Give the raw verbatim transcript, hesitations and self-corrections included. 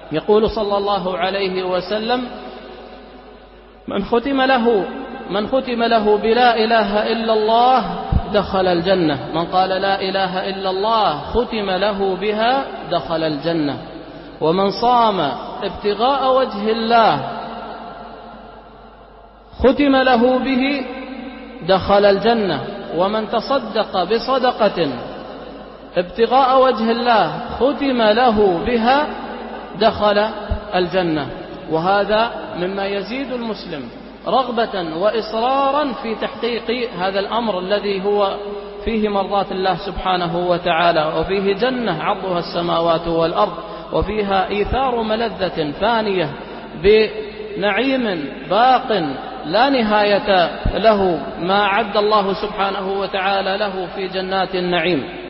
يقول صلى الله عليه وسلم: من ختم له من ختم له بلا إله إلا الله دخل الجنة. من قال لا إله إلا الله ختم له بها دخل الجنة. ومن صام ابتغاء وجه الله ختم له به دخل الجنة. ومن تصدق بصدقة ابتغاء وجه الله ختم له بها دخل الجنة. وهذا مما يزيد المسلم رغبة وإصرارا في تحقيق هذا الأمر الذي هو فيه مرضاة الله سبحانه وتعالى، وفيه جنة عرضها السماوات والأرض، وفيها إيثار ملذة فانية بنعيم باق لا نهاية له، ما أعد الله سبحانه وتعالى له في جنات النعيم.